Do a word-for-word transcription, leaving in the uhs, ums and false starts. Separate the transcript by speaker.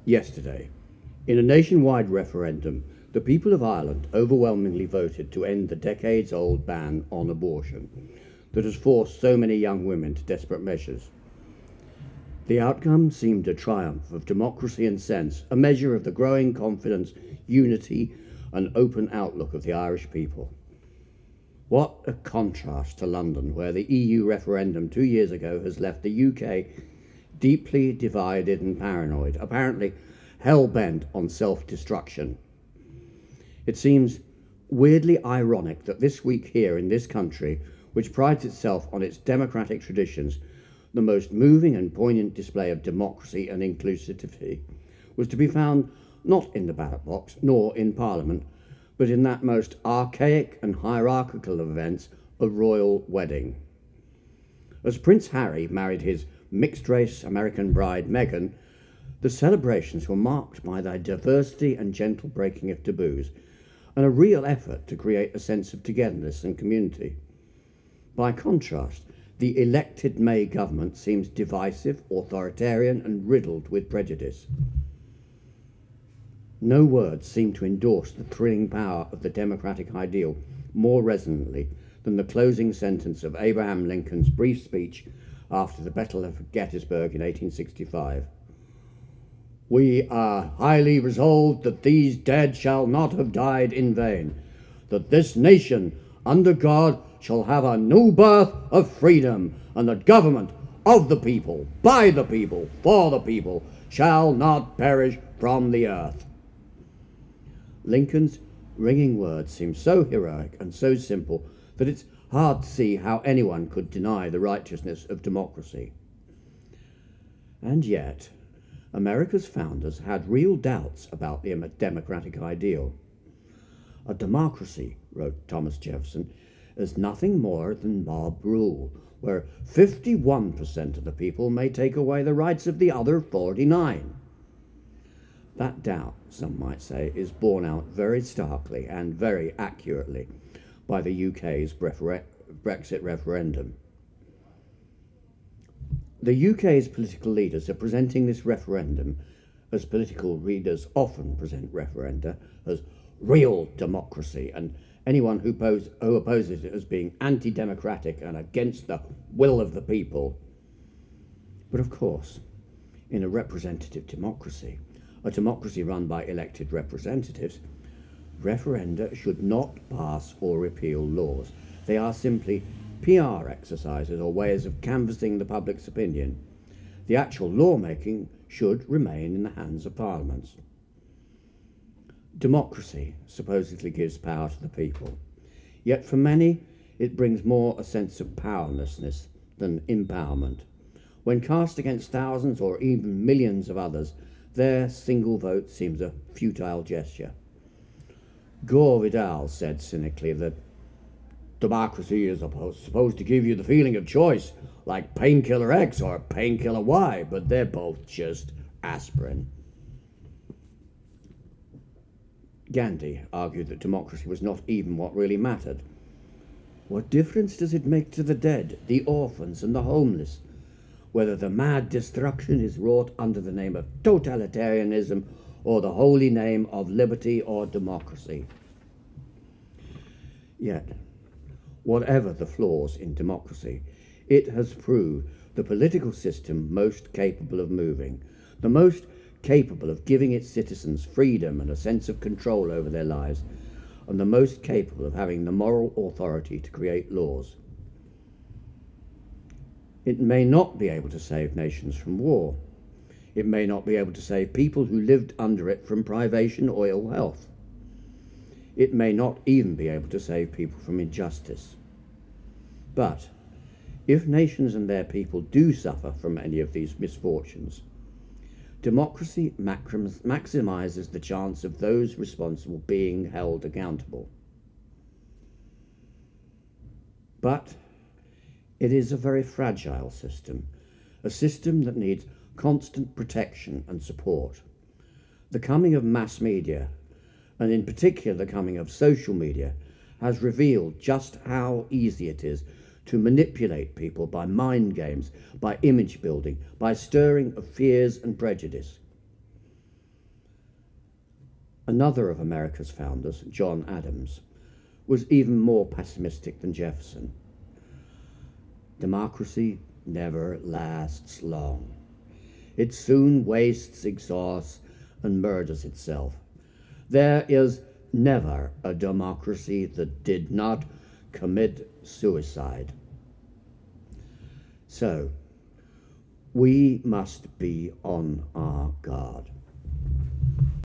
Speaker 1: Yesterday, in a nationwide referendum, the people of Ireland overwhelmingly voted to end the decades-old ban on abortion that has forced so many young women to desperate measures. The outcome seemed a triumph of democracy and sense, a measure of the growing confidence, unity, and open outlook of the Irish people. What a contrast to London, where the E U referendum two years ago has left the U K deeply divided and paranoid, apparently hell-bent on self-destruction. It seems weirdly ironic that this week here in this country, which prides itself on its democratic traditions, the most moving and poignant display of democracy and inclusivity was to be found not in the ballot box nor in Parliament, but in that most archaic and hierarchical of events, a royal wedding. As Prince Harry married his mixed-race American bride Meghan, the celebrations were marked by their diversity and gentle breaking of taboos, and a real effort to create a sense of togetherness and community. By contrast, the elected May government seems divisive, authoritarian, and riddled with prejudice. No words seem to endorse the thrilling power of the democratic ideal more resonantly than the closing sentence of Abraham Lincoln's brief speech after the Battle of Gettysburg in eighteen sixty-five. "We are highly resolved that these dead shall not have died in vain, that this nation, under God, shall have a new birth of freedom, and that government of the people, by the people, for the people, shall not perish from the earth." Lincoln's ringing words seem so heroic and so simple that it's hard to see how anyone could deny the righteousness of democracy. And yet, America's founders had real doubts about the democratic ideal. "A democracy," wrote Thomas Jefferson, "is nothing more than mob rule, where fifty-one percent of the people may take away the rights of the other forty-nine. That doubt, some might say, is borne out very starkly and very accurately by the U K's Brexit referendum. The U K's political leaders are presenting this referendum, as political readers often present referenda, as real democracy, and anyone who, pose, who opposes it as being anti-democratic and against the will of the people. But of course, in a representative democracy, a democracy run by elected representatives, referenda should not pass or repeal laws. They are simply P R exercises or ways of canvassing the public's opinion. The actual lawmaking should remain in the hands of parliaments. Democracy supposedly gives power to the people, yet for many it brings more a sense of powerlessness than empowerment. When cast against thousands or even millions of others, their single vote seems a futile gesture. Gore Vidal said cynically that democracy is supposed to give you the feeling of choice, like painkiller X or painkiller Y, but they're both just aspirin. Gandhi argued that democracy was not even what really mattered. What difference does it make to the dead, the orphans, and the homeless, whether the mad destruction is wrought under the name of totalitarianism or the holy name of liberty or democracy? Yet, whatever the flaws in democracy, it has proved the political system most capable of moving, the most capable of giving its citizens freedom and a sense of control over their lives, and the most capable of having the moral authority to create laws. It may not be able to save nations from war. It may not be able to save people who lived under it from privation or ill health. It may not even be able to save people from injustice. But if nations and their people do suffer from any of these misfortunes, democracy maximizes the chance of those responsible being held accountable. But it is a very fragile system, a system that needs constant protection and support. The coming of mass media, and in particular the coming of social media, has revealed just how easy it is to manipulate people by mind games, by image building, by stirring of fears and prejudice. Another of America's founders, John Adams, was even more pessimistic than Jefferson. Democracy never lasts long. It soon wastes, exhausts, and murders itself. There is never a democracy that did not commit suicide. So, we must be on our guard.